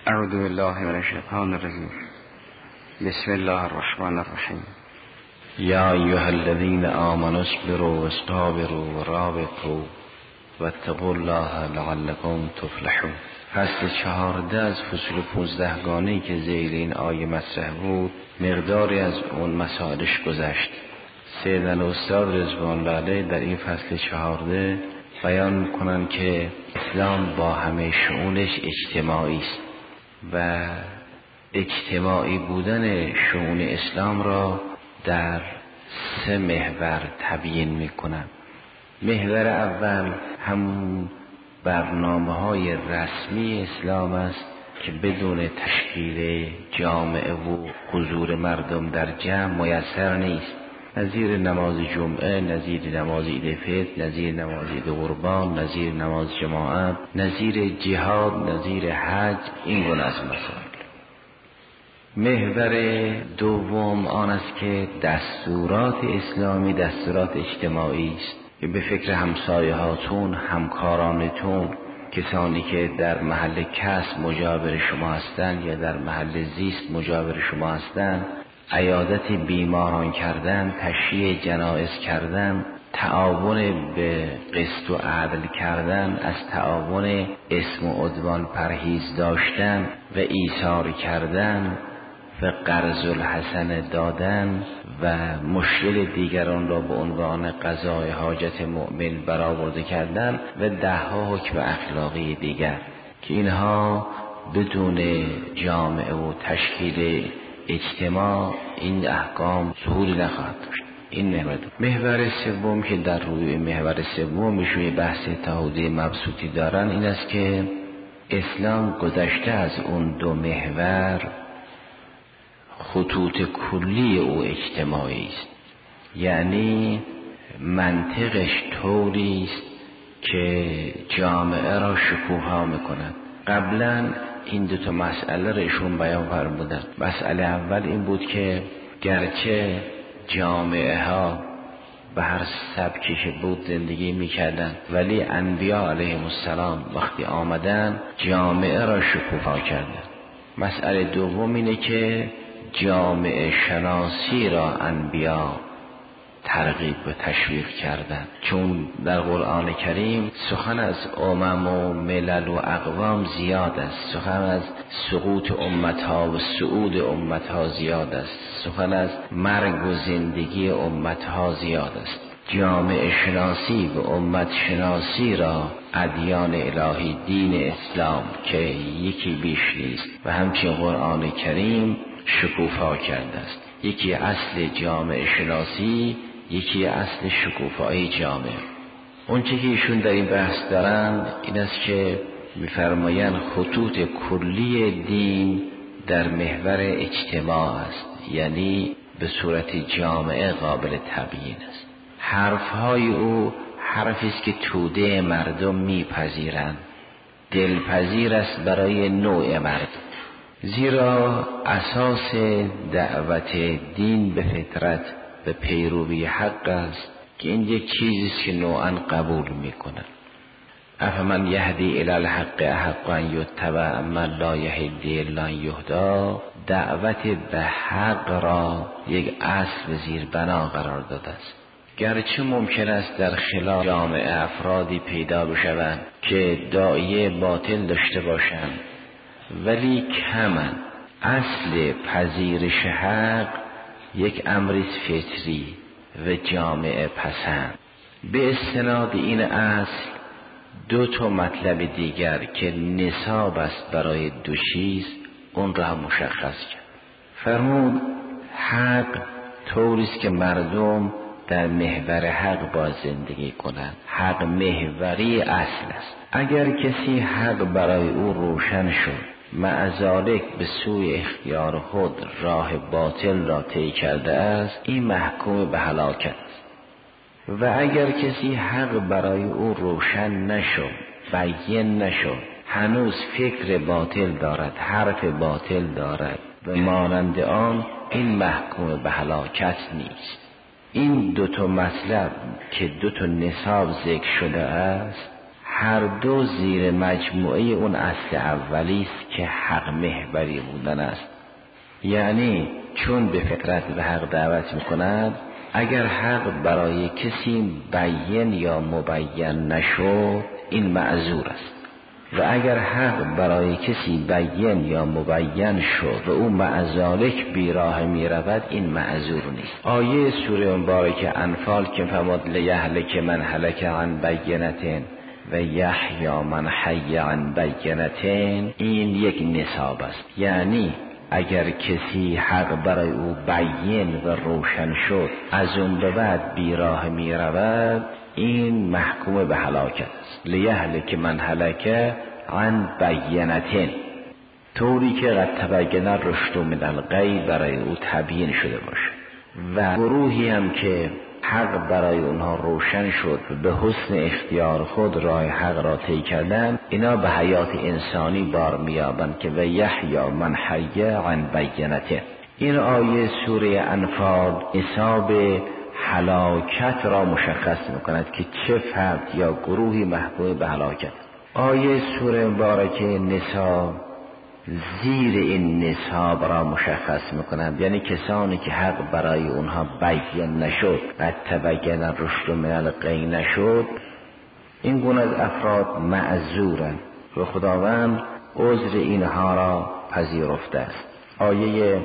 اعوذ بالله من الشیطان الرجیم. بسم الله الرحمن الرحیم. یا ایها الذین آمنوا اصبروا واصطابروا ورابطوا واتقوا الله لعلکم تفلحون. فصل 14 از فصول 15 گانه‌ای که ذیل این آیه مطرح بود مقداری از اون مسائلش گذشت. سید الاستاد رضوان الله علیه در این فصل 14 بیان کنن که اسلام با همه شؤونش اجتماعی است و اجتماعی بودن شؤون اسلام را در 3 محور تبیین میکنن. محور اول همون برنامه‌های رسمی اسلام است که بدون تشکیل جامعه و حضور مردم در جمع میسر نیست، نظیر نماز جمعه، نظیر نماز عید فطر، نظیر نماز عید قربان، نظیر نماز جماعت، نظیر جهاد، نظیر حج، این گونه از مسائل. محور دوم آن است که دستورات اسلامی دستورات اجتماعی است که به فکر همسایه هاتون، همکارانتون، کسانی که در محل کسب مجاور شما هستند یا در محل زیست مجاور شما هستند، عیادت بیماران کردن، تشییع جنائز کردن، تعاون به قسط و عدل کردن، از تعاون اسم و عدوان پرهیز داشتن و ایثار کردن و قرض الحسن دادن و مشکل دیگران را به عنوان قضای حاجت مؤمن برآورده کردن و 10 حکم اخلاقی دیگر که اینها بدون جامعه و تشکیل اجتماع این احکام ظهوری نخواهد داشت. این محور سوم که در روی محور سومشون بحث تعهدی مبسوطی دارن این است که اسلام گذشته از اون 2 محور، خطوط کلی او اجتماعی است، یعنی منطقش طوری است که جامعه را شکوفا میکند. قبلا این 2 مسئله را ایشون بیان فرمودند. مسئله اول این بود که گرچه جامعه ها به هر سبکی که بود زندگی میکردن ولی انبیا علیهم السلام وقتی آمدن جامعه را شکوفا کردن. مسئله دوم اینه که جامعه شناسی را انبیا ترغیب و تشویق کردند، چون در قرآن کریم سخن از امم و ملل و اقوام زیاد است، سخن از سقوط امتها و صعود امتها زیاد است، سخن از مرگ و زندگی امتها زیاد است. جامعه شناسی و امت شناسی را ادیان الهی دین اسلام که یکی بیش نیست و همچنین قرآن کریم شکوفا کرده است. یکی اصل جامعه شناسی، یکی اصل شکوفایی جامعه. اون چه که ایشون در این بحث دارن این است که میفرمایند خطوط کلی دین در محور اجتماع است، یعنی به صورت جامعه قابل تبیین است. حرفهای او حرفی است که توده مردم میپذیرند، دلپذیر است برای نوع مردم، زیرا اساس دعوت دین به فطرت به پیروی حق است که این یک چیزی است که نوعا قبول میکنن. افمن یهدی الی الحق احق ان یتبع من لا یهدی الا ان یهدی، دعوت به حق را یک اصل زیر بنا قرار داده است. گرچه ممکن است در خلال جامعه افرادی پیدا بشوند که داعیه باطل داشته باشند ولی کمن. اصل پذیرش حق یک امر فطری و جامعه پسند. به استناد این اصل 2 مطلب دیگر که نصاب است برای 2 چیز اون را هم مشخص کرد. فرمود حق طوریست که مردم در محور حق با زندگی کنند. حق محوری اصل است. اگر کسی حق برای او روشن شد معذالک به سوی اختیار خود راه باطل را طی کرده است، این محکوم به هلاکت است. و اگر کسی حق برای او روشن نشد، بیان نشد، هنوز فکر باطل دارد، حرف باطل دارد و مانند آن، این محکوم به هلاکت نیست. این 2 مطلب که 2 نصاب ذکر شده است، هر دو زیر مجموعه اون اصل اولی است که حق محوری بودن است. یعنی چون به فطرت به حق دعوت میکند، اگر حق برای کسی بیان یا مبین نشد این معذور است، و اگر حق برای کسی بیان یا مبین شد و او معذالک بیراه میرود این معذور نیست. آیه سوره مبارکه انفال که فرمود لیهلک من هلک عن بینة و یحیی من حی عن بینة، این یک نصاب است. یعنی اگر کسی حق برای او بیان و روشن شد از اون به بعد بیراه می رود، این محکوم به هلاکت است. لیهلک من هلک عن بینة، طوری که قد تبین الرشد من الغی برای او تبیین شده باشه. و گروهی هم که حق برای اونها روشن شد و به حسن اختیار خود راه حق را طی کردن، اینا به حیات انسانی بار میابند که و یحیی من حی عن بینة. این آیه سوره انفال نصاب هلاکت را مشخص میکند که چه فرد یا گروهی محکوم به هلاکت. آیه سوره مبارکه نساء زیر این نصاب را مشخص میکنند، یعنی کسانی که حق برای اونها بیان نشد و تبین الرشد من الغی نشد، این گونه از افراد معذورند و خداوند عذر اینها را پذیرفته است. آیه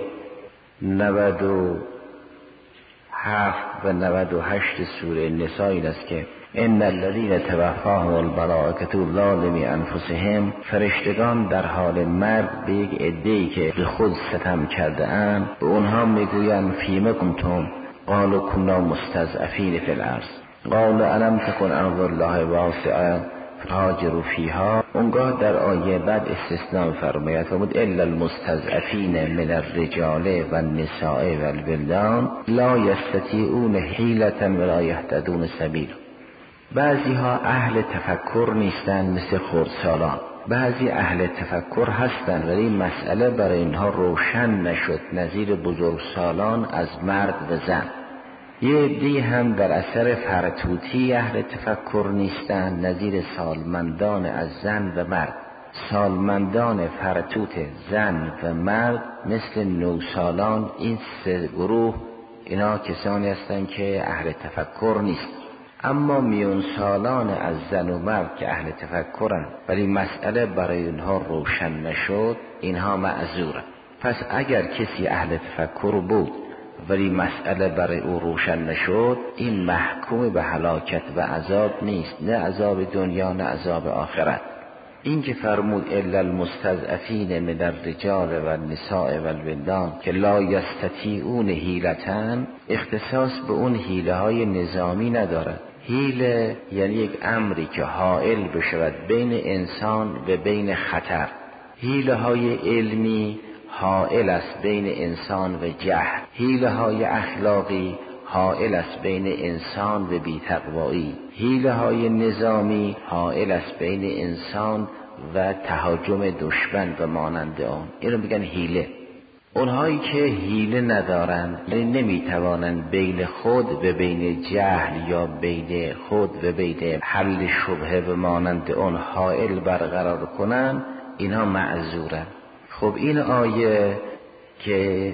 97 و 98 سوره نساء این است که ان الذین توفاهم الملائکة ظالمی انفسهم، فرشتگان در حال مرگ به یک عده‌ای که به خود ستم کرده اند به اونها میگویند فیم کنتم قالوا کنا مستضعفین فی الارض قال الم تکن ارض الله واسعة فتهاجروا فیها. اونگاه در آیه بعد استثناء فرماید فرمود الا المستضعفین من الرجال و النساء و الولدان لا یستطیعون حیلة ولا یهتدون سبیلا. بعضی ها اهل تفکر نیستن مثل خردسالان، بعضی اهل تفکر هستن ولی مسئله برای اینها روشن نشد نظیر بزرگسالان از مرد و زن. یه عده‌ای هم در اثر فرتوتی اهل تفکر نیستن نظیر سالمندان از زن و مرد. سالمندان فرتوت زن و مرد مثل نوسالان، این سه گروه اینا کسانی هستن که اهل تفکر نیست. اما میون سالان از زن و مرد که اهل تفکرن ولی مسئله برای اونها روشن نشد، اینها معذورن. پس اگر کسی اهل تفکر بود ولی مسئله برای او روشن نشد، این محکوم به هلاکت و عذاب نیست، نه عذاب دنیا نه عذاب آخرت. این که فرمود الا المستضعفین من الرجال و النساء و الولدان که لا یستطیعون حیلة، اختصاص به اون حیله های نظامی ندارد. حیله یعنی یک امری که حائل بشود بین انسان و بین خطر. حیله های علمی حائل است بین انسان و جهل. حیله های اخلاقی حائل است بین انسان و بی‌تقوایی. حیله های نظامی حائل است بین انسان و تهاجم دشمن و مانند آن. اینو میگن حیله. اونهایی که حیله ندارن نمیتوانند بین خود و بین جهل یا بین خود و بین حل شبهه و مانند آن حائل برقرار کنن، اینها معذورن. خب این آیه که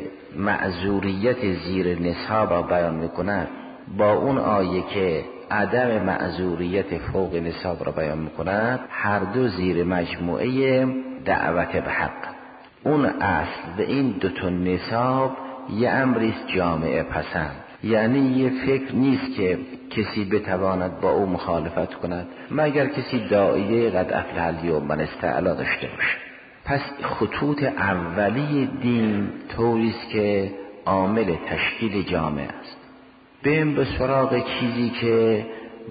معذوریت زیر نصاب را بیان میکند با اون آیه که عدم معذوریت فوق نصاب را بیان میکند، هر دو زیر مجموعه دعوت به حق. اون اصل و این دوتا نصاب یه امریست جامعه پسند، یعنی یه فکر نیست که کسی بتواند با او مخالفت کند مگر کسی داعیه قد افلح الیوم من استعلا داشته باشه. پس خطوط اولی دین طوریست که عامل تشکیل جامعه است. بریم به سراغ چیزی که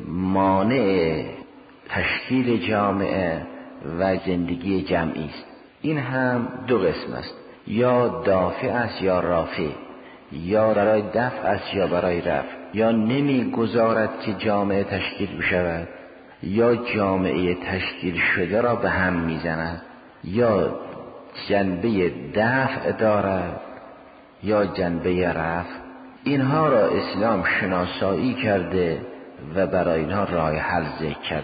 مانع تشکیل جامعه و زندگی جمعی است. این هم دو قسم است، یا دافع است یا رافع، یا برای دفع است یا برای رفع، یا نمیگذارد که جامعه تشکیل بشود، یا جامعه تشکیل شده را به هم میزند، یا جنبه دفع دارد یا جنبه رفع. اینها را اسلام شناسایی کرده و برای اینها راه حل ذکر کرده.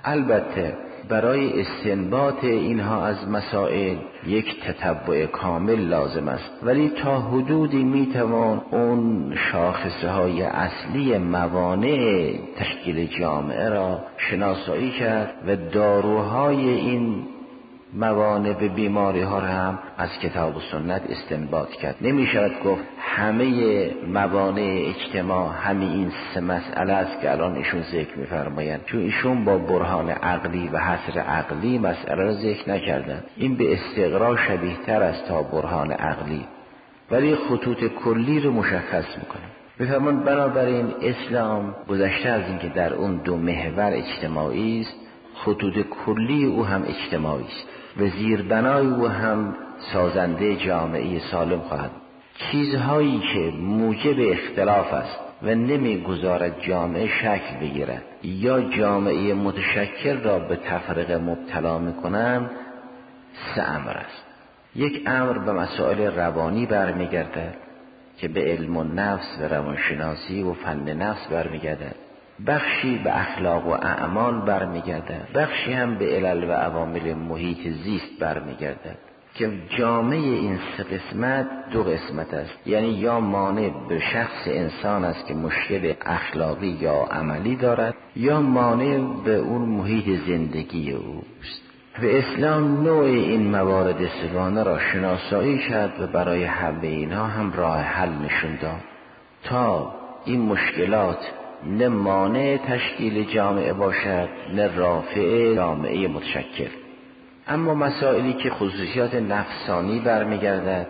البته برای استنباط اینها از مسائل یک تتبع کامل لازم است، ولی تا حدودی میتوان اون شاخصه های اصلی موانع تشکیل جامعه را شناسایی کرد و داروهای این موانع به بیماری ها را هم از کتاب و سنت استنباط کرد. نمی شود گفت همه موانع اجتماع همه این سه مسئله است که الان ایشون ذکر می‌فرمایند، چون ایشون با برهان عقلی و حصر عقلی مسئله را ذکر نکردند. این به استقرا شبیه تر است تا برهان عقلی، ولی خطوط کلی رو مشخص میکنه. می‌فرمایند بنابراین اسلام گذشته از اینکه در اون دو محور اجتماعی است، خطوط کلی او هم اجتماعی است و زیربنای او هم سازنده جامعه سالم خواهد. چیزهایی که موجب اختلاف است و نمیگذارد جامعه شکل بگیرد یا جامعه متشکل را به تفرقه مبتلا میکنند سه امر است. یک امر به مسائل روانی برمیگردد که به علم و نفس و روانشناسی و فن نفس برمیگردد، بخشی به اخلاق و اعمال برمیگردد، بخشی هم به علل و عوامل محیط زیست برمیگردد که جامعه این سه قسمت دو قسمت است، یعنی یا مانع به شخص انسان است که مشکل اخلاقی یا عملی دارد یا مانع به اون محیط زندگی اوست. و اسلام نوع این موارد سگانه را شناسایی کرد و برای همه اینها هم راه حل نشون داد تا این مشکلات نه مانع تشکیل جامعه باشد نه رافع جامعه متشکل. اما مسائلی که خصوصیات نفسانی برمیگردد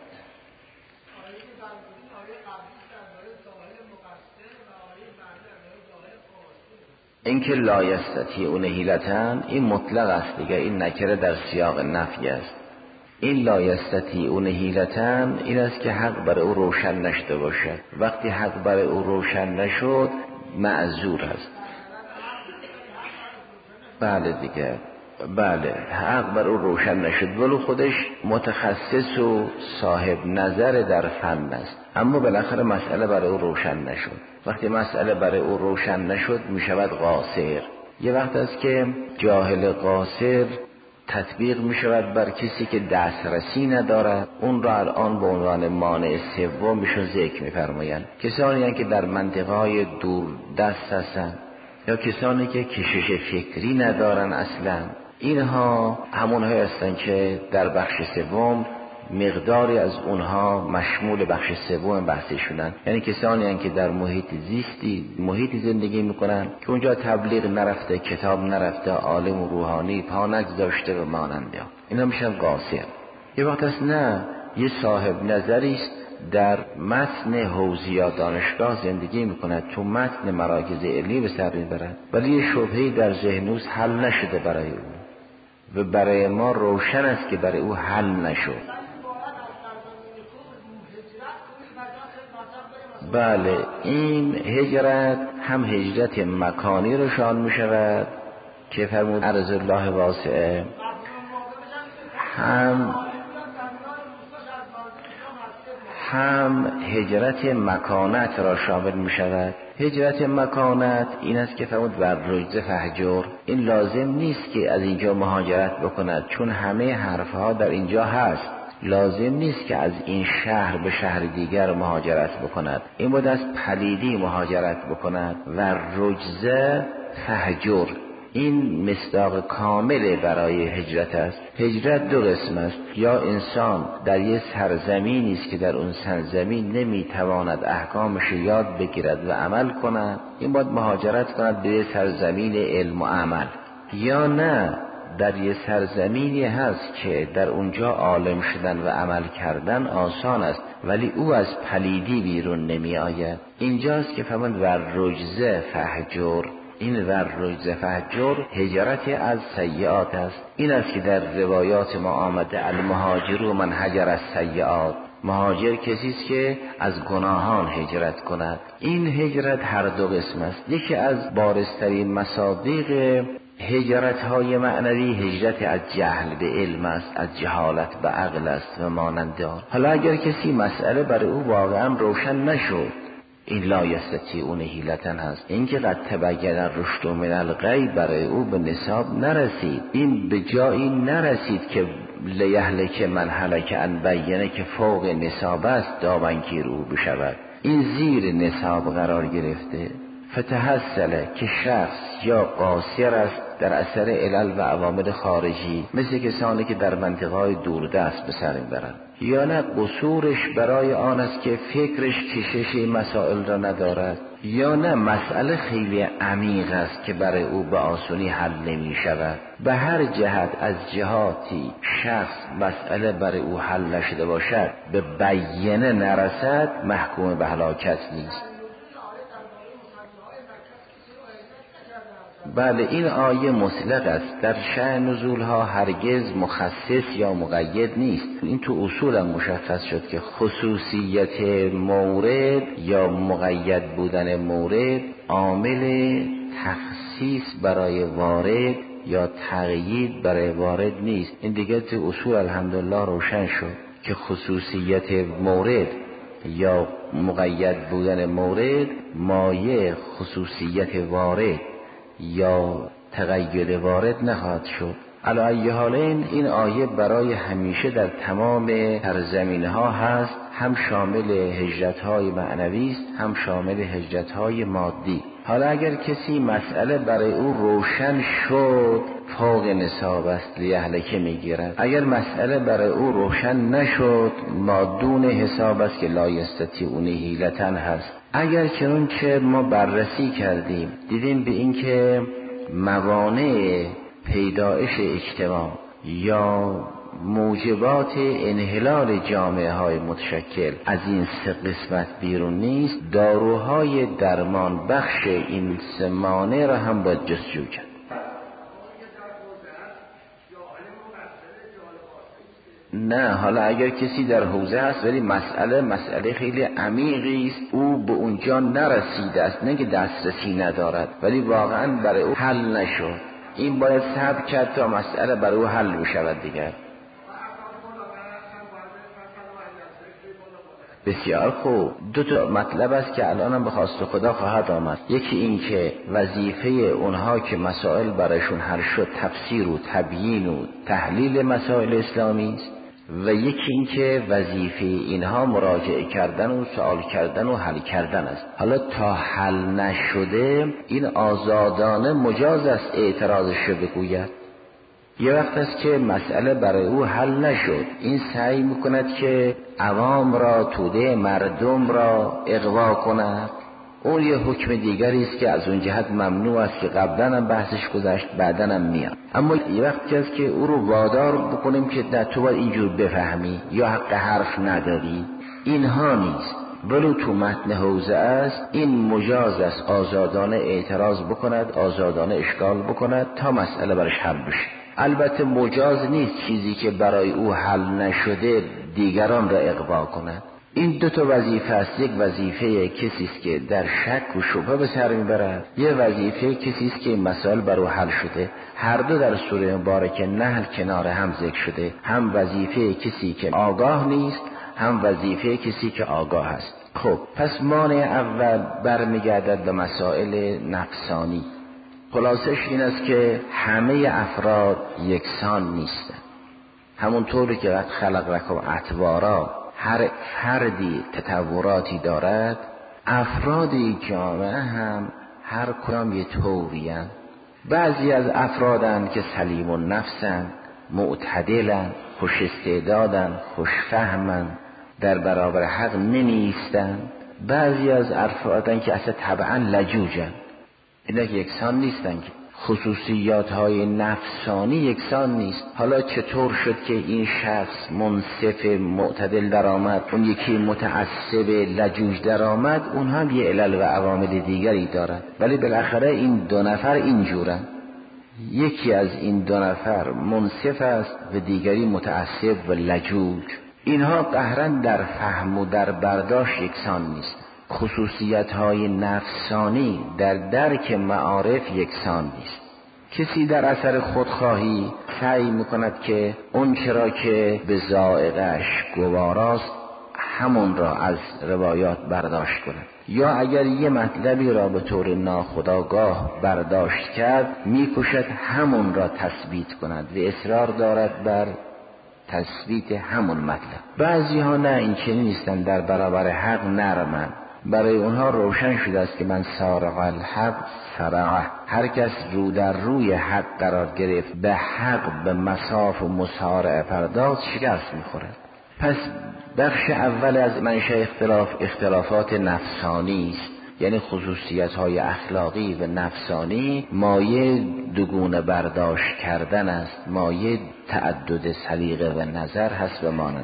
اینکه لا یستطیعون حیلة، این مطلق است دیگه، این نکره در سیاق نفی است. این لا یستطیعون حیلة این است که حق برای او روشن نشده باشد. وقتی حق برای او روشن نشد معذور است. بله دیگه، بله حق بر او روشن نشد ولو خودش متخصص و صاحب نظر در فن است، اما بالاخره مسئله برای او روشن نشد. وقتی مسئله برای او روشن نشد می شود قاصر. یه وقت است که جاهل قاصر تطبیق می شود بر کسی که دسترسی ندارد. اون را الان به عنوان مانع سوم میشون ذکر می فرمایند. کسانی هستند که در منطقه‌های دور دست هستند یا کسانی که کشش فکری ندارن اصلا، اینها همونهایی هستند که در بخش سوم مقداری از اونها مشمول بخش سوم بحثشونن، یعنی کسانی هستند که در محیط زندگی میکنن که اونجا تبلیغ نرفته، کتاب نرفته، عالم و روحانی پا نگذاشته و ماننده، اینا میشن قاصر. یه وقت است نه، یه صاحب نظری است در متن حوزه دانشگاه زندگی میکند، تو متن مراکز علمی به سر میبرد، ولی یه شبهه‌ای در ذهنش حل نشده برای او و برای ما روشن است که برای او حل نشد. بله، این هجرت هم هجرت مکانی رو شامل می شود که فرمود ارض الله واسعه، هم هجرت مکانت را شامل می شود. هجرت مکانت این است که فرمود بر رجز فهجر، این لازم نیست که از اینجا مهاجرت بکند چون همه حرفها در اینجا هست. لازم نیست که از این شهر به شهر دیگر مهاجرت بکند، این بود از پلیدی مهاجرت بکند. و رجز فهجر این مصداق کامل برای هجرت است. هجرت دو قسم است، یا انسان در یه سرزمینی است که در اون سرزمین نمیتواند احکامش یاد بگیرد و عمل کند، این باید مهاجرت کند به یه سرزمین علم و عمل. یا نه، در یه سرزمینی هست که در اونجا عالم شدن و عمل کردن آسان است ولی او از پلیدی بیرون نمی آید. اینجاست که فرمود ور رجز فهجر، این ور رجز فهجر هجرت از سیئات است. این است که در روایات ما آمده المهاجر و من هجر از سیئات، مهاجر کسی است که از گناهان هجرت کند. این هجرت هر دو قسم است. یکی از بارزترین مصادیق هجرت های معنوی هجرت از جهل به علم است، از جهالت به عقل است و مانند آن. حالا اگر کسی مسئله برای او واقعا روشن نشد این لا یستطیعون حیلتن هست. این که قد تبین الرشد من الغی برای او به نصاب نرسید، این به جایی نرسید که لیهلک من هلک عن بینه که فوق نصاب است دامنگیر او بشود. این زیر نصاب قرار گرفته. فتحصله که شخص یا قاصر است در اثر علل و عوامل خارجی، مثل کسانی که در منطقه‌های دوردست به سر میبرند، یا نه قصورش برای آن است که فکرش کشش مسائل را ندارد، یا نه مسئله خیلی عمیق است که برای او به آسانی حل نمی شود. به هر جهت از جهاتی شخص مسئله برای او حل نشده باشد، به بیینه نرسد، محکوم به هلاکت نیست. بله، این آیه مطلق است، در شأن نزول ها هرگز مخصص یا مقید نیست. این تو اصول هم مشخص شد که خصوصیت مورد یا مقید بودن مورد عامل تخصیص برای وارد یا تقیید برای وارد نیست. این دیگه تو اصول الحمدلله روشن شد که خصوصیت مورد یا مقید بودن مورد مایه خصوصیت وارد یا تقید وارد نخواهد شد. علی ای حالین این آیه برای همیشه در تمام سرزمینه ها هست، هم شامل هجرت‌های معنوی است، هم شامل هجرت‌های مادی. حالا اگر کسی مسئله برای او روشن شد، فوق نصاب است، لیهلکه میگیرد. اگر مسئله برای او روشن نشد، مادون حساب است که لا یستطیعون حیلتن هست. اگر چنون که ما بررسی کردیم دیدیم به این که موانع پیدایش اجتماع یا موجبات انحلال جامعه های متشکل از این سه قسمت بیرون نیست، داروهای درمان بخش این سه مانع را هم باید جستجو کرد. نه، حالا اگر کسی در حوزه هست ولی مسئله خیلی عمیقی است، او به اونجا نرسیده است، نه که دسترسی ندارد ولی واقعا برای او حل نشد، این باید صبر کرد تا مسئله برای او حل بشود دیگر. بسیار خوب. دو تا مطلب است که الانم به خواست خدا خواهد آمد. یکی این که وظیفه اونها که مسائل برایشون حل شد تفسیر و تبیین و تحلیل مسائل اسلامی است، و یکی این که وظیفه اینها مراجعه کردن و سوال کردن و حل کردن است. حالا تا حل نشده این آزادانه مجاز است اعتراضش رو بگوید. یه وقت است که مسئله برای او حل نشد، این سعی میکند که عوام را، توده مردم را اغوا کند. اون یه حکم دیگری است که از اون جهت ممنوع است که قبلا هم بحثش گذشت، بعدا هم میاد. اما یه وقتی است که او رو وادار بکنیم که نه تو باید اینجور بفهمی یا حق حرف نداری، اینها نیست. ولو تو متن حوزه است، این مجاز است آزادانه اعتراض بکند، آزادانه اشکال بکند تا مسئله برش حل بشه. البته مجاز نیست چیزی که برای او حل نشده دیگران را اغوا کند. این دو تا وظیفه است. یک وظیفه کسی است که در شک و شبهه به سر میبرد، یه وظیفه کسی است که این مسائل برای حل شده. هر دو در سوره مبارکه نحل کنار هم ذکر شده، هم وظیفه کسی که آگاه نیست، هم وظیفه کسی که آگاه است. خب پس مانع اول برمیگردد به مسائل نفسانی. خلاصش این است که همه افراد یکسان نیستند. همونطوری که وقت خلق لکم اطوارا، هر فردی تطوراتی دارد، افراد جامعه هم هر کدام یه طورین. بعضی از افرادن که سلیم النفسن، معتدلن، خوش استعدادن، خوشفهمن، در برابر حق نمیستن. بعضی از افرادن که اصلا طبعا لجوجن. اینا که یکسان نیستن، که خصوصیات های نفسانی یکسان نیست. حالا چطور شد که این شخص منصف معتدل در آمد، اون یکی متعصب لجوج در آمد؟ اون هم یه علل و عوامل دیگری دارد، ولی بالاخره این دو نفر اینجورن. یکی از این دو نفر منصف است و دیگری متعصب و لجوج. اینها قهراً در فهم و در برداشت یکسان نیست. خصوصیت های نفسانی در درک معارف یکسان نیست. کسی در اثر خودخواهی سعی میکند که اون چرا که به ذائقه‌اش گواراست همون را از روایات برداشت کند، یا اگر یه مطلبی را به طور ناخودآگاه برداشت کرد میکوشد همون را تثبیت کند و اصرار دارد بر تثبیت همون مطلب. بعضی ها نه، این چنین نیستند، در برابر حق نرمن. برای اونها روشن شده است که من سارق الحق سرعه، هر کس رو در روی حق قرار گرفت، به حق به مصاف و مسارعه پرداخت، شکست میخورد. پس بخش اول از منشأ اختلافات نفسانی است، یعنی خصوصیت های اخلاقی و نفسانی مایه دوگونه برداشت کردن است، مایه تعدد سلیقه و نظر هست و ماند.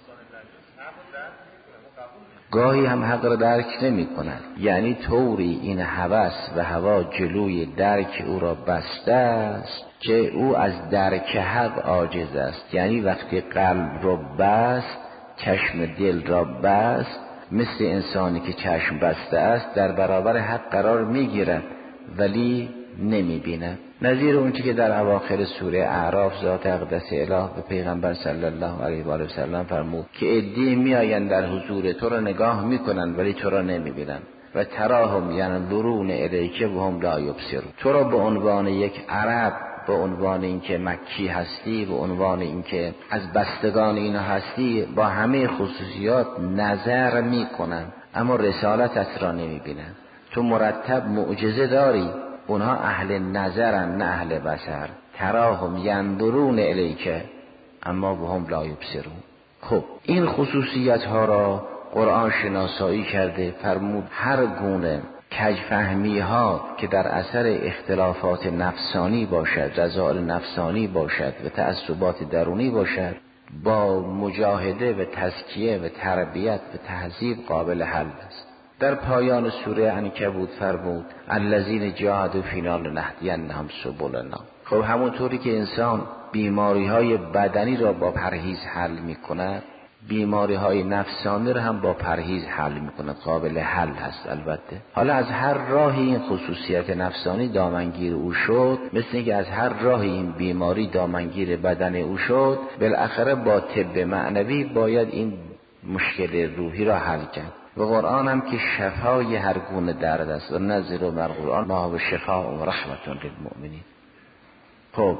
گاهی هم حق را درک نمی کند، یعنی طوری این هوس و هوا جلوی درک او را بسته است که او از درک حق عاجز است. یعنی وقتی قلب را بست، چشم دل را بست، مثل انسانی که چشم بسته است در برابر حق قرار می گیرد ولی نمی بیند. نظیر اون چی که در اواخر سوره اعراف ذات اقدس اله به پیغمبر صلی الله علیه و آله و سلم فرمود که عده‌ای میآیند در حضور تو را نگاه میکنند ولی تو را نمیبینند و تراهم ینظرون الیک و هم لا یبصرون. تو را به عنوان یک عرب، به عنوان اینکه مکی هستی، به عنوان اینکه از بستگان اینا هستی، با همه خصوصیات نظر میکنند اما رسالتت را نمیبینند. تو مرتب معجزه داری، اونها اهل نظرن نه اهل بصر. تراهم ینظرون الیک اما وهم لا یبصرون. خب این خصوصیت ها را قرآن شناسایی کرده، فرمود هر گونه کجفهمی ها که در اثر اختلافات نفسانی باشد، رذائل نفسانی باشد و تعصبات درونی باشد، با مجاهده و تزکیه و تربیت و تهذیب قابل حل است. در پایان سوره عنکبوت فرمود الذین جاهدوا فینا لنهدینهم سبلنا. خب همونطوری که انسان بیماری های بدنی را با پرهیز حل می کند، بیماری های نفسانی را هم با پرهیز حل می کند، قابل حل هست البته. حالا از هر راهی این خصوصیت نفسانی دامنگیر او شد، مثل اینکه از هر راهی این بیماری دامنگیر بدن او شد، بالاخره با طب معنوی باید این مشکل روحی را حل کرد. و قرآن هم که شفای هر گونه درد است و نزل و قرآن ما هو شفاء و رحمت للمؤمنین. خب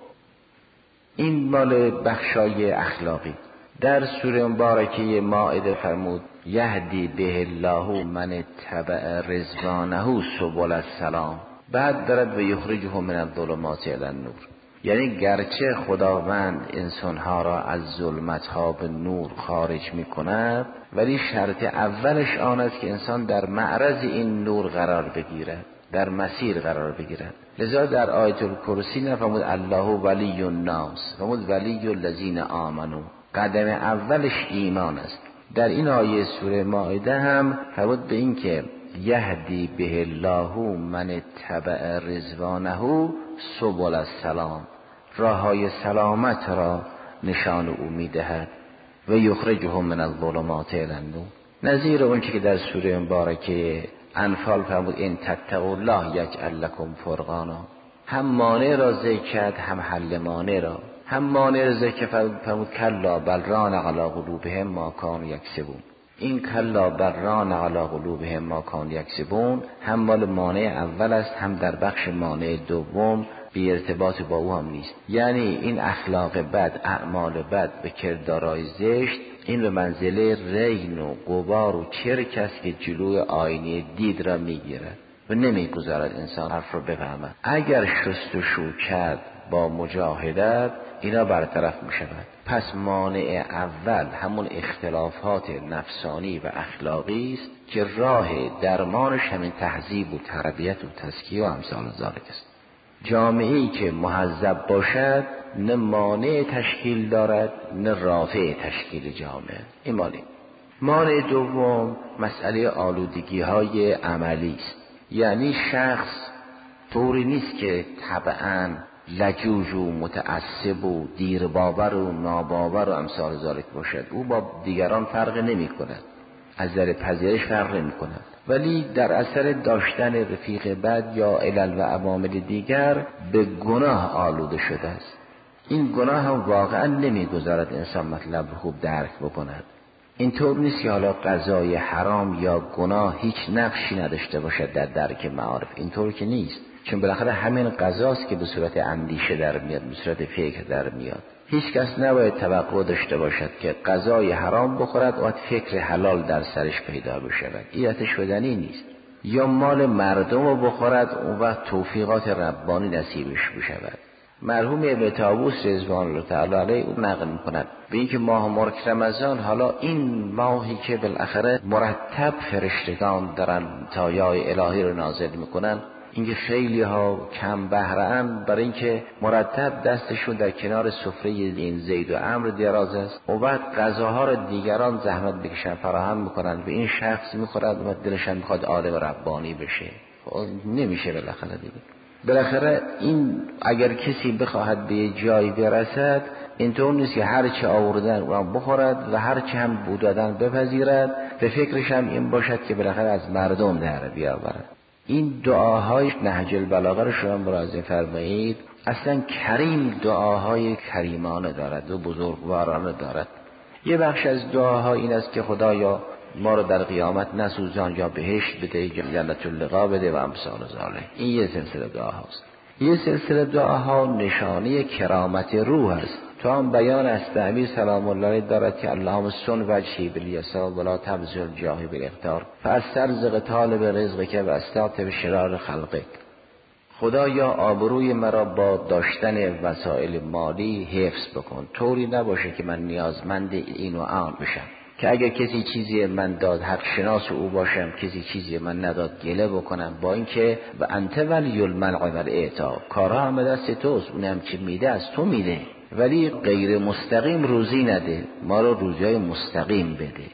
این مال بخشای اخلاقی. در سوره مبارکه مائده فرمود یهدی به الله من اتبع رضوانه سبل السلام. بعد دارد و یخرجه من الظلمات الی النور، یعنی گرچه خداوند انسانها را از ظلمتها به نور خارج می کند، ولی شرط اولش آن است که انسان در معرض این نور قرار بگیرد، در مسیر قرار بگیرد. لذا در آیت الکرسی نفرمود الله ولی الناس، فرمود ولی الذین آمنوا. قدم اولش ایمان است. در این آیه سوره مائده هم فرمود به این که یهدی به الله من اتبع رضوانه سبل السلام، راههای سلامت را نشان او میدهد و یخرجهم من الظلمات الی النور. نظیر اون که در سوره مبارکه انفال فرمود ان تتقوا الله یجعل لکم فرقانا. هم مانع را ذکر کرد، هم حل مانع را. هم مانع را ذکر فرمود کلا بل ران علی قلوبهم ما کانوا یکسبون. این کلا بل ران علی قلوبهم ما کانوا یکسبون هم مال مانع اول است، هم در بخش مانع دوم بی ارتباط با او هم نیست. یعنی این اخلاق بد، اعمال بد و کردارهای زشت، این به منزله رین و غبار و چرک است که جلوی آینه دید را میگیرد و نمیگذارد انسان حرف رو بفهمد. اگر شست و شو کرد با مجاهدت اینا برطرف می شود. پس مانع اول همون اختلافات نفسانی و اخلاقی است که راه درمانش همین تهذیب و تربیت و تزکیه و امثال ذالک است. جامعه‌ای که مهذب باشد نه مانع تشکیل دارد نه رافع تشکیل جامعه. این مانع دوم مسئله آلودگی های عملی است. یعنی شخص طوری نیست که طبعاً لجوج و متعصب و دیر باور و ناباور و امثال ذالک باشد. او با دیگران فرق نمی کند، از نظر پذیرش فرق نمی کند، ولی در اثر داشتن رفیق بد یا علل و عوامل دیگر به گناه آلوده شده است. این گناه هم واقعا نمی گذارد انسان مطلب خوب درک بکند. اینطور نیست که حالا قضای حرام یا گناه هیچ نقشی نداشته باشد در درک معارف، اینطور که نیست، چون بالاخره همین قضاست که به صورت اندیشه در میاد، به صورت فکر در میاد. هیچ کس نباید توقع داشته باشد که قضای حرام بخورد و فکر حلال در سرش پیدا بشود، این آتش شدنی نیست. یا مال مردم رو بخورد اون وقت توفیقات ربانی نصیبش بشود. مرحوم ابن طاووس رضوان الله تعالی علیه او نقل می‌کند به اینکه ماه مبارک رمضان، حالا این ماهی که بالاخره مرتب فرشتگان دارن تایای الهی رو نازل میکنن، اینکه خیلی ها کم بهره‌اند برای اینکه مرتب دستشون در کنار سفره این زید و عمرو دراز است و بعد غذاها رو دیگران زحمت بکشن فراهم میکنن و این شخص میخورد و دلشان میخواد عالم ربانی بشه. نمیشه بالاخره این اگر کسی بخواهد به جایی برسد، اینطور نیست که هر چه آوردن اون بخورد و هر چه هم بودادن بپذیرد، به فکرش هم این باشد که بالاخره از مردم در بیاورد. این دعاهای نهج البلاغه رو شما مراجعه فرمایید، اصلا کریم دعاهای کریمانه دارد و بزرگوارانه دارد. یه بخش از دعاها این است که خدایا ما رو در قیامت نسوزان، یا بهشت بده، جنت اللقا بده و امثال ذالک. این یه سلسله دعاهاست. یه سلسله دعاها نشانه کرامت روح است. تو هم بیان است امیر سلام الله علیه دارد که اللهم سن وجهی بالیسار ولا تبذل جاهی بالاقتار فاسترزق طالب رزقک و استعطف شرار خلقک. خدایا آبروی مرا با داشتن وسایل مالی حفظ بکن، طوری نباشه که من نیازمند این و آن بشم، که اگر کسی چیزی من داد حق شناس او باشم، کسی چیزی من نداد گله بکنم، با اینکه و انت ولی المنع و الاعطا، کارها همه دست توست، اونم که میده از تو میده، ولی غیر مستقیم روزی نده، ما رو روزیای مستقیم بده.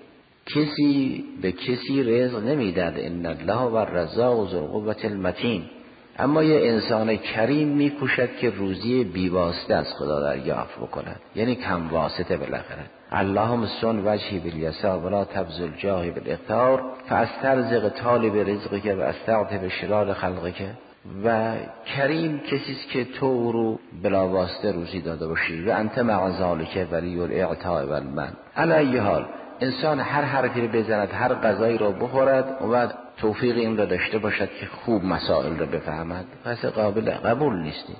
کسی به کسی رزق نمیداد، ان الله و الرزاق ذو القوة المتین. اما یه انسان کریم میکوشد که روزی بیواسطه از خدا دریافت بکند، یعنی کم واسطه. بالاخره اللهم سن وجهی بالیسار ولا تبذل جاهی بالاقتار فاسترزق طالب رزقک و استعطف شرار خلقک. و کریم کسی است که تو رو بلا واسطه روزی داده باشی و انت مع ذلک ولی الاعطاء و المن. علی ای حال انسان هر حرفی رو بزند، هر غذایی رو بخورد و توفیق این رو داشته باشد که خوب مسائل رو بفهمد، پس قابل قبول نیستی.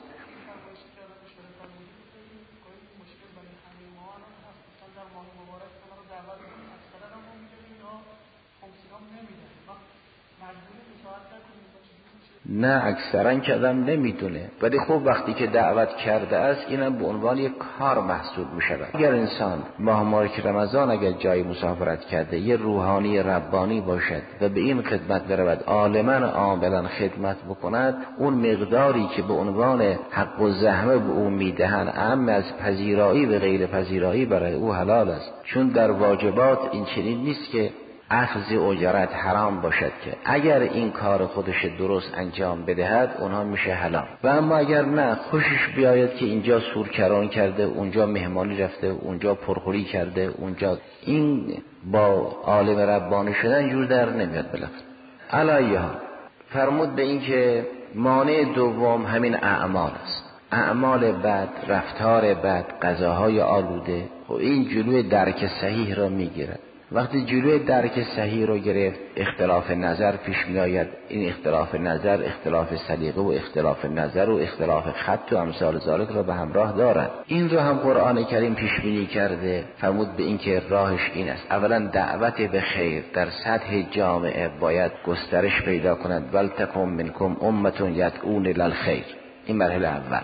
نه اکثرا که آدم نمیدونه، ولی خب وقتی که دعوت کرده است اینم به عنوان یک کار محسوب میشود. اگر انسان ماه مبارک رمضان اگر جای مسافرت کرده یه روحانی ربانی باشد و به این خدمت برود، عالما عاملا خدمت بکند، اون مقداری که به عنوان حق و زحمه به او میدهن اهم از پذیرایی و غیر پذیرایی برای او حلال است. چون در واجبات این چنین نیست که اخذ اجرت حرام باشد، که اگر این کار خودش درست انجام بدهد اونها میشه حلال. و اما اگر نه خوشش بیاید که اینجا سورکران کرده، اونجا مهمانی رفته، اونجا پرخوری کرده، اونجا، این با عالم ربانی شدن جور در نمیاد. بالاخره علیه فرمود به این که مانع دوم همین اعمال است، اعمال بد، رفتار بد، غذاهای آلوده. خب این جلوی درک صحیح را میگیرد. وقتی جلوی درک صحیح رو گرفت، اختلاف نظر پیش می آید. این اختلاف نظر اختلاف سلیقه و اختلاف نظر و اختلاف خط و امثال ذالک را به همراه دارد. این رو هم قرآن کریم پیش بینی کرده، فرمود به این که راهش این است: اولا دعوت به خیر در سطح جامعه باید گسترش پیدا کند. ولتکن منکم امة یدعون الی الخیر. این مرحله اول.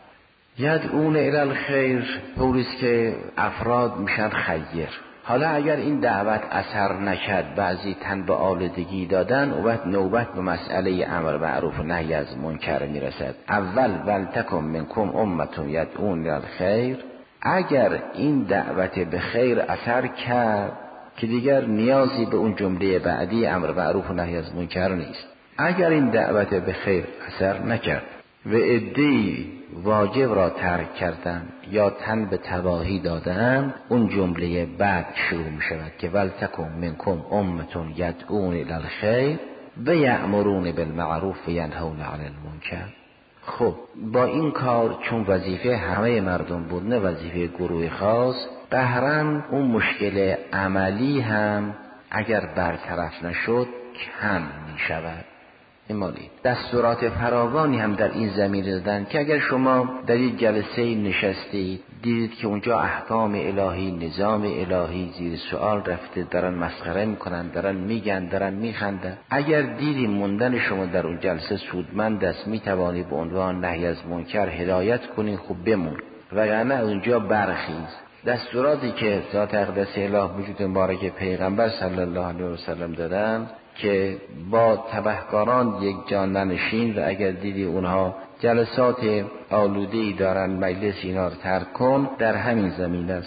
یدعون الی الخیر طوریست که افراد میشن خیر. حالا اگر این دعوت اثر نکرد، بعضی تن به آلودگی دادن، و بعد نوبت به مسئله امر معروف و نهی از منکر میرسد. اول ولتکن منکم امة یدعون الی الخیر. اگر این دعوت به خیر اثر کرد که دیگر نیازی به اون جمله بعدی امر معروف و نهی از منکر نیست. اگر این دعوت به خیر اثر نکرد و عده‌ای واجب را ترک کردن یا تن به تباهی دادن، اون جمله بعد شروع می شود که ولتکن منکم امة یدعون الی الخیر و یأمرون بالمعروف و ینهون عن المنکر. خب با این کار چون وظیفه همه مردم بود، نه وظیفه گروه خاص، قهرن اون مشکل عملی هم اگر برطرف نشد کم می شود. مالی دستورات فراوانی هم در این زمینه دادن که اگر شما در یک جلسه نشستید دیدید که اونجا احکام الهی، نظام الهی زیر سوال رفته، دارن مسخره میکنن، دارن میگن، دارن میخندن، اگر دیدی موندن شما در اون جلسه سودمند است، میتوانی به عنوان نهی از منکر هدایت کنی، خوب بمون، وگرنه اونجا برخیز. دستوراتی که ذات اقدس اله وجود مبارک پیغمبر صلی الله علیه و سلم دادن که با تبهکاران یک جا ننشین و اگر دیدی اونها جلسات آلوده‌ای دارن مجلس اینا رو ترک کن، در همین زمین است.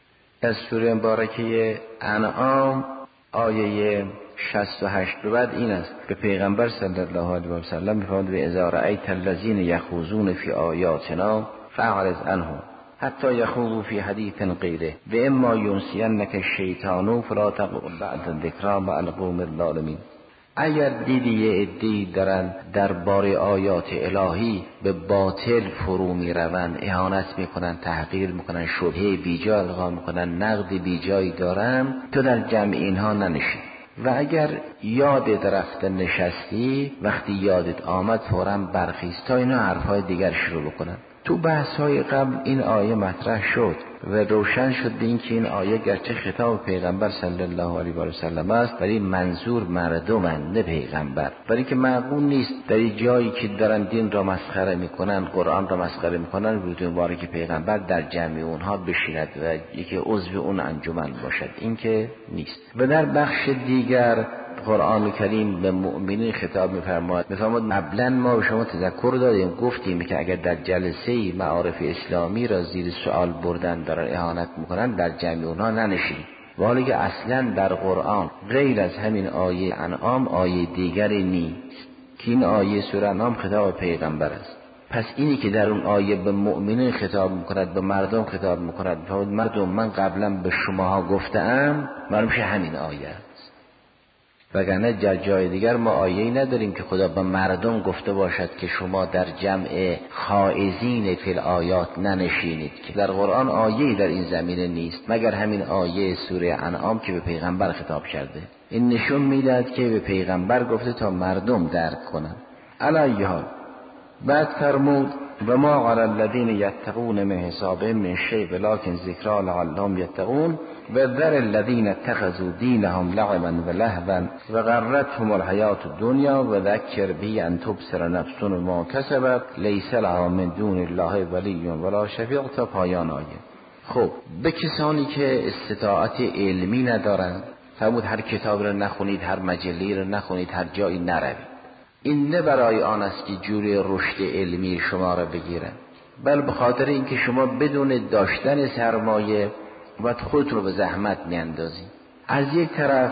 از سوره مبارکه انعام آیه 68 به بعد این است که پیغمبر صلی الله علیه و سلم می‌فرماید و اذا رأیت الذین یخوضون فی آیاتنا فاعرض عنهم حتی یخوضوا فی حدیث غیره و اما ینسینک الشیطان فلا تقعد بعد الذکری مع القوم الظالمین. اگر دیدی یه عده‌ای دارن درباره آیات الهی به باطل فرو میروند، اهانت میکنن، تحقیر میکنن، شبهه بیجا القا میکنن، نقد بیجایی دارن، تو در جمع اینها ننشین. و اگر یادت رفته نشستی، وقتی یادت آمد فوراً برخیز تا اینا حرفهای دیگر شروع بکنن. تو بحث‌های قبل این آیه مطرح شد و روشن شد به این که این آیه گرچه خطاب پیغمبر صلی الله علیه و سلم است، ولی منظور مردمن نه پیغمبر، ولی که معقول نیست در این جایی که دارن دین را مسخره میکنن، قرآن را مسخره میکنن، وجود مبارک پیغمبر در جمع اونها بشیند و یکی عضو اون انجمن باشد، این که نیست. و در بخش دیگر قرآن کریم به مؤمنین خطاب می‌فرماید. قبلا ما به شما تذکر دادیم، گفتیم که اگر در جلسه معارف اسلامی را زیر سوال بردن، دارن اهانت میکنن، در جمع اونها ننشین. ولی که اصلا در قرآن غیر از همین آیه انعام آیه دیگری نیست که این آیه سوره انعام خطاب پیغمبر است. پس اینی که در اون آیه به مؤمنین خطاب میکند، به مردم خطاب میکند، مردم من قبلا به شماها گفتم، معلوم میشه همین آیه است. وگرنه در جای دیگر ما آیه‌ای نداریم که خدا به مردم گفته باشد که شما در جمع خائزین فی الآیات ننشینید، که در قرآن آیه‌ای در این زمینه نیست مگر همین آیه سوره انعام که به پیغمبر خطاب کرده. این نشون میدهد که به پیغمبر گفته تا مردم درک کنند. علی حال بعد فرمود و ما علی الذین یتقون من حسابهم من شیء ولکن ذکری لعلهم یتقون و ذر الذین اتخذوا دینهم لعبا و لهوا و غرتهم الحیات الدنیا و ذکر به ان تبصر نفس ما کسبت لیس لها من دون الله ولی ولا شفیع تا پایان آیه. خب به کسانی که استطاعت علمی ندارند فرمود هر کتاب را نخونید، هر مجله را نخونید، هر جایی نروید. این نه برای آن است که جوری رشد علمی شما را بگیرن، بل به خاطر اینکه شما بدون داشتن سرمایه باید خود رو به زحمت میاندازید. از یک طرف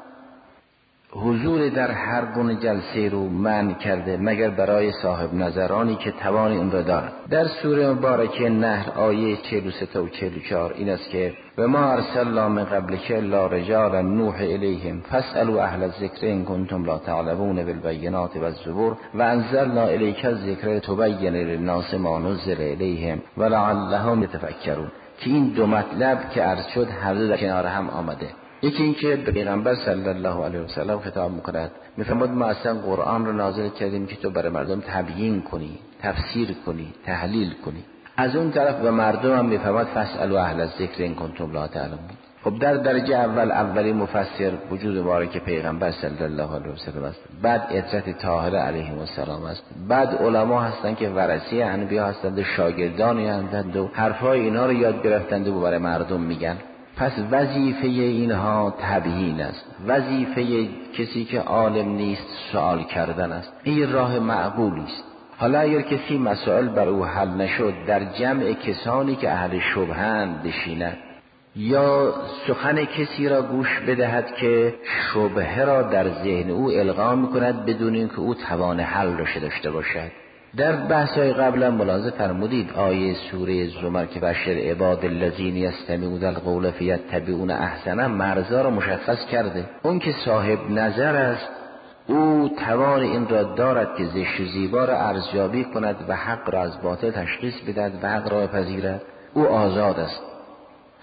حضور در هر گونه جلسه رو منع کرده مگر برای صاحب نظرانی که توان این را دارند. در سوره مبارکه نحل آیه 43 و 44 این است که و ما ارسلنا من قبلک الا رجالا نوحی الیهم فاسالوا اهل الذکر ان کنتم لا تعلمون بالبینات والزبور و انزلنا الیک الذکر تبین للناس ما نزل الیهم ولعلهم یتفکرون. که این دو مطلب که عرض شد هر دو در کنار هم آمده. یکی این که به پیغمبر صلی الله علیه و سلم خطاب میکند، میفرماید ما اصلا قرآن رو نازل کردیم که تو برای مردم تبیین کنی، تفسیر کنی، تحلیل کنی. از اون طرف به مردم هم میفرماید فاسالوا اهل الذکر ان کنتم لا تعلمون. خب در درجه اولی مفسر وجود مبارک پیغمبر صلی الله علیه و سلم است، بعد عترت طاهره علیهم السلام است، بعد علما هستند که ورثه انبیا هستند و شاگردانی هستند و حرفای اینا رو یاد گرفتند و برای مردم میگن. پس وظیفه اینها تبیین است. وظیفه کسی که عالم نیست سوال کردن است. این راه معقولی است. حالا اگر کسی مسائل بر او حل نشد در جمع کسانی که اهل شبهند بشیند یا سخن کسی را گوش بدهد که شبهه را در ذهن او القا میکند بدون اینکه او توان حل را داشته باشد. در بحث‌های قبلا ملاحظه فرمودید آیه سوره زمر که بشر عباد الذین یستمعون القول فیتبعون احسنه مرزا را مشخص کرده. اون که صاحب نظر است او توان این را دارد که زشت و زیبا را ارزیابی کند و حق را از باطل تشخیص بدهد و حق را بپذیرد. او آزاد است.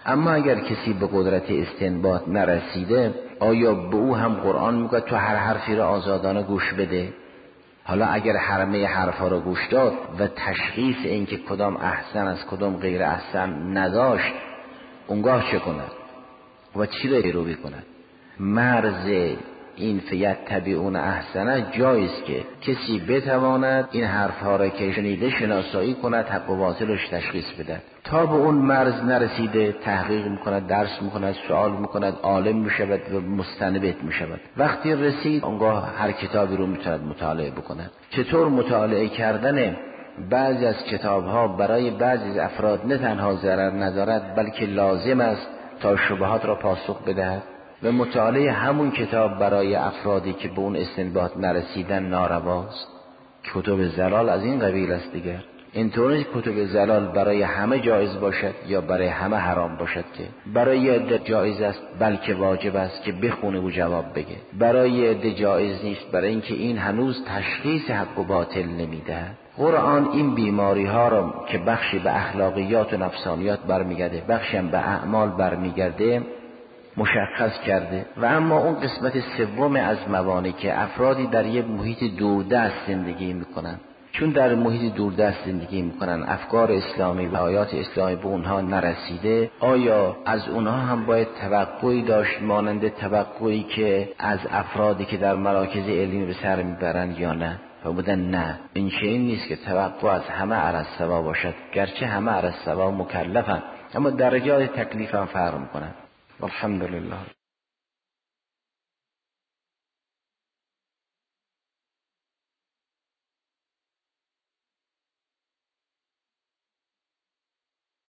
اما اگر کسی به قدرت استنباط نرسیده، آیا به او هم قرآن میگه تو هر حرفی را آزادانه گوش بده؟ حالا اگر همه حرفا را گوش داد و تشخیص این که کدام احسن از کدام غیر احسن نداشت، اونگاه چه کند و چی را پیروی کند؟ مرز این فیتبعون احسنه جایز که کسی بتواند این حرفها را که شنیده شناسایی کند، حق و باطلش تشخیص بده. تا به اون مرز نرسیده تحقیق میکند، درس میکند، سوال میکند، عالم میشود و مستنبط میشود. وقتی رسید اونگاه هر کتابی رو میتواند مطالعه بکند. چطور مطالعه کردن بعضی از کتابها برای بعضی از افراد نه تنها ضرر ندارد بلکه لازم است تا شبهات را پاسخ بدهد، و مطالعه همون کتاب برای افرادی که به اون استنباط نرسیدن نارواست. کتب زلال از این قبیل است دیگر. اینطوری کتب زلال برای همه جایز باشد یا برای همه حرام باشد که برای عده جایز است بلکه واجب است که بخونه و جواب بگه، برای عده جایز نیست برای اینکه این هنوز تشخیص حق و باطل نمیده. قرآن این بیماری ها را که بخشی به اخلاقیات و نفسانیات برمیگرده، بخشی هم به اعمال برمیگرده مشخص کرده. و اما اون قسمت سوم از موانع که افرادی در یک محیط دوردست زندگی میکنن، چون در محیط دوردست زندگی میکنن افکار اسلامی و آیات اسلامی به اونها نرسیده، آیا از اونها هم باید توقعی داشت مانند توقعی که از افرادی که در مراکز علمی به سر میبرند یا نه؟ فرمودن نه، این چنین نیست که توقع از همه علی السوا باشد، گرچه همه علی السوا مکلفن اما درجات تکلیف هم فرق میکنن. والحمدلله.